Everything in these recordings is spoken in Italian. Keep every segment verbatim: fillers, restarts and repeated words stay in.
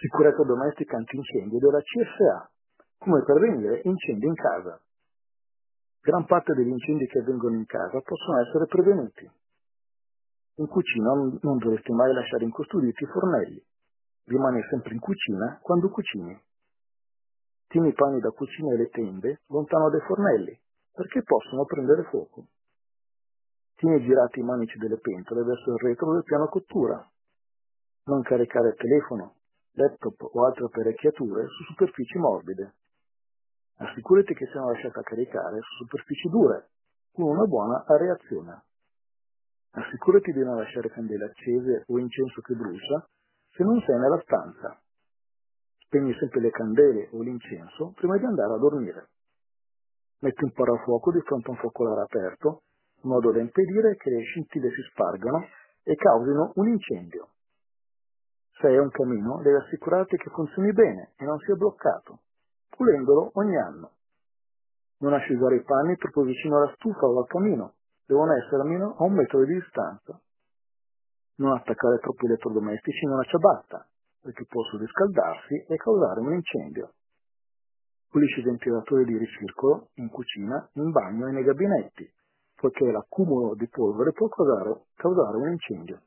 Sicurezza domestica antincendio della C S A, come prevenire incendi in casa. Gran parte degli incendi che avvengono in casa possono essere prevenuti. In cucina non dovresti mai lasciare incustoditi i fornelli. Rimani sempre in cucina quando cucini. Tieni i panni da cucina e le tende lontano dai fornelli, perché possono prendere fuoco. Tieni girati i manici delle pentole verso il retro del piano cottura. Non caricare il telefono, laptop o altre apparecchiature su superfici morbide. Assicurati che siano lasciate a caricare su superfici dure, con una buona areazione. Assicurati di non lasciare candele accese o incenso che brucia se non sei nella stanza. Spegni sempre le candele o l'incenso prima di andare a dormire. Metti un parafuoco di fronte a un focolare aperto, in modo da impedire che le scintille si spargano e causino un incendio. Se hai un camino, devi assicurarti che funzioni bene e non sia bloccato, pulendolo ogni anno. Non asciugare i panni troppo vicino alla stufa o al camino, devono essere almeno a un metro di distanza. Non attaccare troppi elettrodomestici in una ciabatta, perché possono riscaldarsi e causare un incendio. Pulisci i ventilatori di ricircolo in cucina, in bagno e nei gabinetti, poiché l'accumulo di polvere può causare, causare un incendio.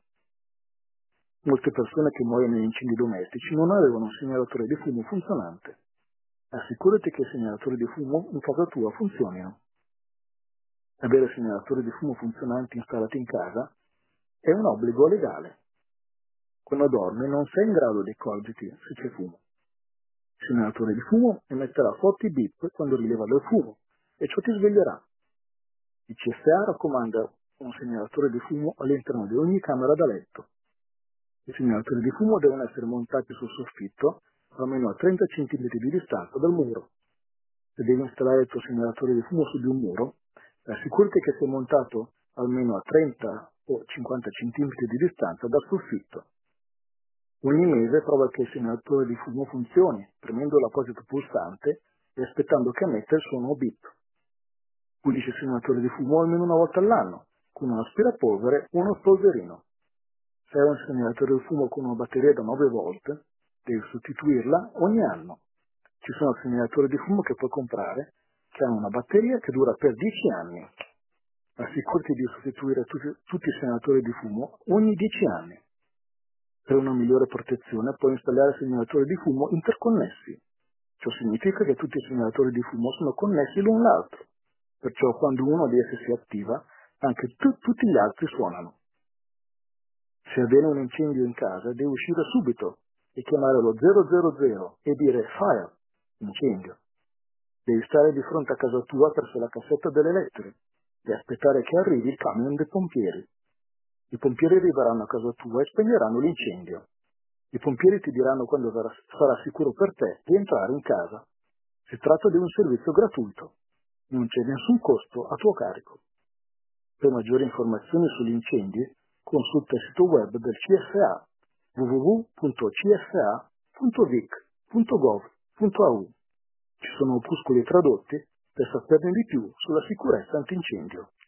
Molte persone che muoiono in incendi domestici non avevano un segnalatore di fumo funzionante. Assicurati che i segnalatori di fumo in casa tua funzionino. Avere segnalatori di fumo funzionanti installati in casa è un obbligo legale. Quando dormi non sei in grado di accorgerti se c'è fumo. Il segnalatore di fumo emetterà forti bip quando rileva del fumo e ciò ti sveglierà. Il C S A raccomanda un segnalatore di fumo all'interno di ogni camera da letto. I segnalatori di fumo devono essere montati sul soffitto almeno a trenta centimetri di distanza dal muro. Se devi installare il tuo segnalatore di fumo su di un muro, assicurati che sia montato almeno a trenta o cinquanta centimetri di distanza dal soffitto. Ogni mese prova che il segnalatore di fumo funzioni, premendo l'apposito pulsante e aspettando che emetta il suono bip. Pulisci il segnalatore di fumo almeno una volta all'anno, con un aspirapolvere o uno spolverino. Se hai un segnalatore di fumo con una batteria da nove volt, devi sostituirla ogni anno. Ci sono segnalatori di fumo che puoi comprare che hanno una batteria che dura per dieci anni. Assicurati di sostituire tutti, tutti i segnalatori di fumo ogni dieci anni. Per una migliore protezione puoi installare segnalatori di fumo interconnessi. Ciò significa che tutti i segnalatori di fumo sono connessi l'un l'altro. Perciò quando uno di essi si attiva, anche tu, tutti gli altri suonano. Se avviene un incendio in casa, devi uscire subito e chiamare lo zero zero zero e dire fire, incendio. Devi stare di fronte a casa tua presso la cassetta delle lettere e aspettare che arrivi il camion dei pompieri. I pompieri arriveranno a casa tua e spegneranno l'incendio. I pompieri ti diranno quando sarà sicuro per te di entrare in casa. Si tratta di un servizio gratuito. Non c'è nessun costo a tuo carico. Per maggiori informazioni sugli incendi, consulta il sito web del C S A w w w punto c s a punto vic punto gov punto a u. Ci sono opuscoli tradotti per saperne di più sulla sicurezza antincendio.